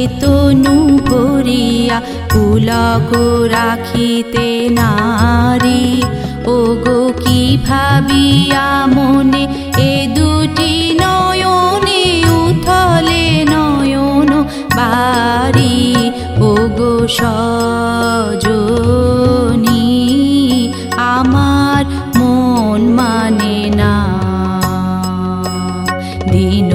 তনু ভরিয়া পুলক রাখিতে নারী। ওগো কি ভাবিয়া মনে এ দুটি নয়নে উথলে নয়ন বাড়ি। ওগো সজনী আমার মন মানে না, দিন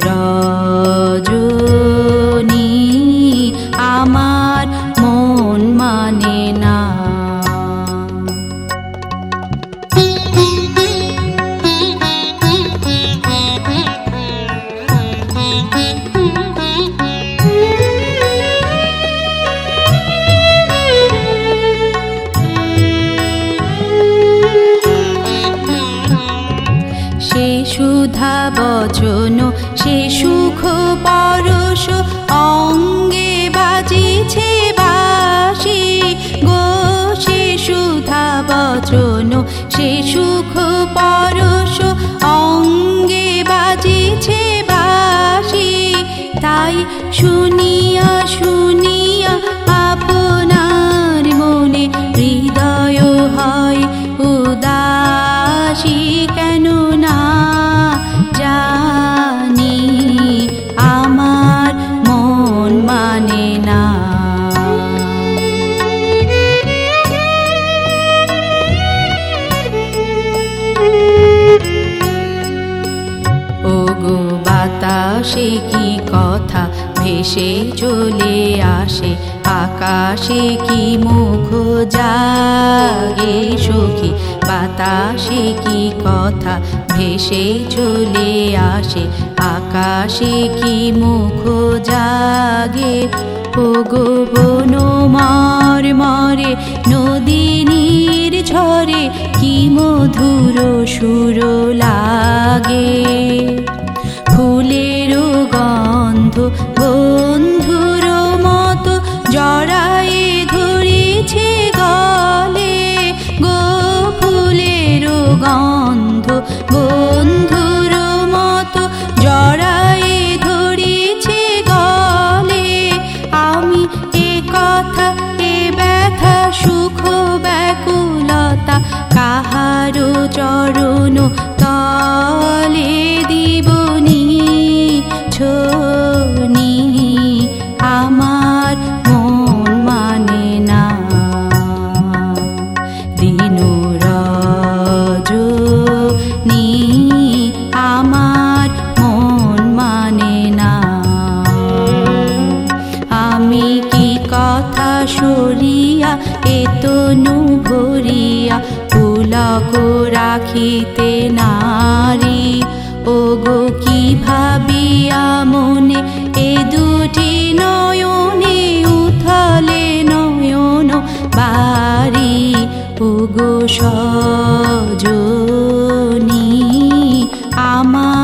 রজনী আমার মন মানে না। সে সুধা বচন সে সুখ পরশ অঙ্গে বাজিছে বাঁশি গো। সে সুধা বচন সে সুখ পরশ অঙ্গে বাজিছে বাঁশি। তাই শুনিয়া শুনিয়া আপনার মনে হৃদয় হয় উদাসী। কেন না জানি আমার মন মানে না। ওগো বাতাসে কি কথা ভেসে চলে আসে, আকাশে কি মুখ জাগে সখী। বাতাসে কি কথা ভেসে চলে আসে, আকাশে কি মুখ জাগে। ওগো বনমার মরে নদীনীর ঝরে কি মধুর সুর লাগে। ফুলের গন্ধ বন্ধুর মতো জড়ায়ে ধরেছে গলে গো। ফুলের গন্ধ বন্ধুর মতো জড়ায়ে ধরেছে গলে। আমি এ কথা এ ব্যথা সুখ ব্যাকুলতা কাহারো চরণ তলে দিবনি ছনি। আমার মন মানে না, দিন রজনী আমার মন মানে না। আমি কি কথা সরিয়া এ তনু ভরিয়া পুলক রাখিতে নারী। ওগো কি ভাবিয়া মনে এ দুটি নয়নে উথলে নয়ন বাড়ি। ওগো সজনী আমার